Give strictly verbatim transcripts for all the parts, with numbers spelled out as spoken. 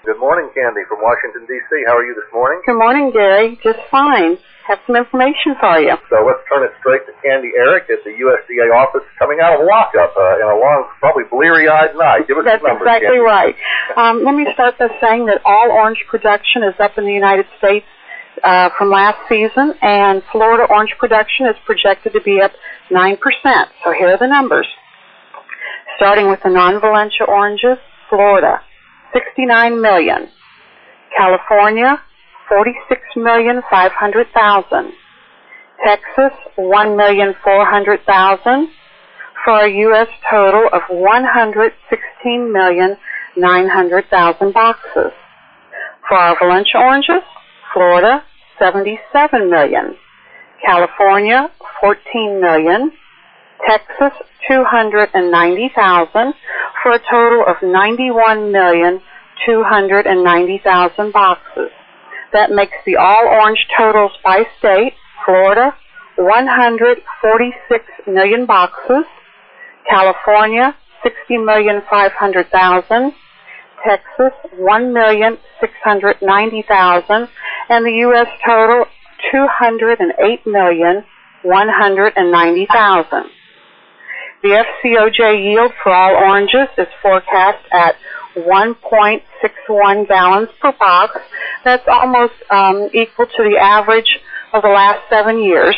Good morning, Candy from Washington, D C How are you this morning? Good morning, Gary. Just fine. Have some information for you. So let's turn it straight to Candy Eric at the U S D A office coming out of lockup uh, in a long, probably bleary-eyed night. Give us That's some numbers, exactly Candy. right. Um, let me start by saying that all orange production is up in the United States uh, from last season, and Florida orange production is projected to be up nine percent. So here are the numbers. Starting with the non-Valencia oranges, Florida, sixty-nine million. California, forty-six million five hundred thousand. Texas, one million four hundred thousand, for a U S total of one hundred sixteen million nine hundred thousand boxes. For our Valencia oranges, Florida, seventy-seven million. California, fourteen million. Texas, two hundred ninety thousand, for a total of ninety-one million two hundred ninety thousand boxes. That makes the all-orange totals by state: Florida, one hundred forty-six million boxes; California, sixty million five hundred thousand; Texas, one million six hundred ninety thousand; and the U S total, two hundred eight million one hundred ninety thousand. The F C O J yield for all oranges is forecast at one point six one gallons per box. That's almost um, equal to the average of the last seven years.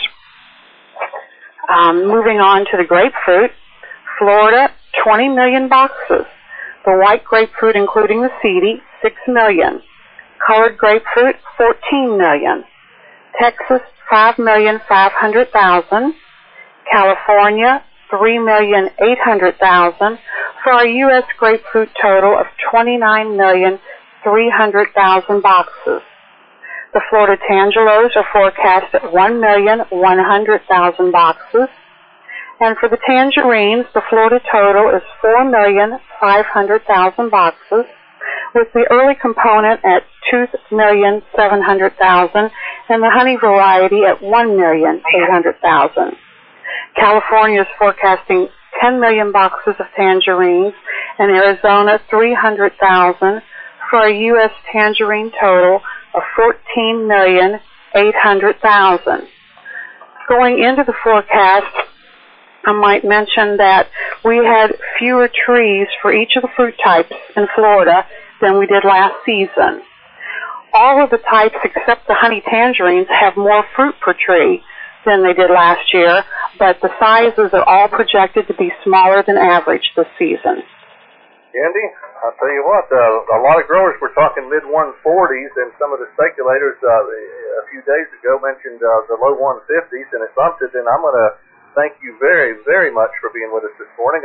Um, moving on to the grapefruit, Florida, twenty million boxes. The white grapefruit, including the seedy, six million. Colored grapefruit, fourteen million. Texas, five million five hundred thousand. California, three million eight hundred thousand, for a U S grapefruit total of twenty-nine million three hundred thousand boxes. The Florida Tangelos are forecast at one million one hundred thousand boxes. And for the tangerines, the Florida total is four million five hundred thousand boxes, with the early component at two million seven hundred thousand and the honey variety at one million eight hundred thousand. California is forecasting ten million boxes of tangerines, and Arizona three hundred thousand, for a U S tangerine total of fourteen million eight hundred thousand. Going into the forecast, I might mention that we had fewer trees for each of the fruit types in Florida than we did last season. All of the types except the honey tangerines have more fruit per tree than they did last year, but the sizes are all projected to be smaller than average this season. Candy, I'll tell you what, uh, a lot of growers were talking mid one forties, and some of the speculators uh, a few days ago mentioned uh, the low one fifties, and it bumped it, and I'm going to thank you very, very much for being with us this morning.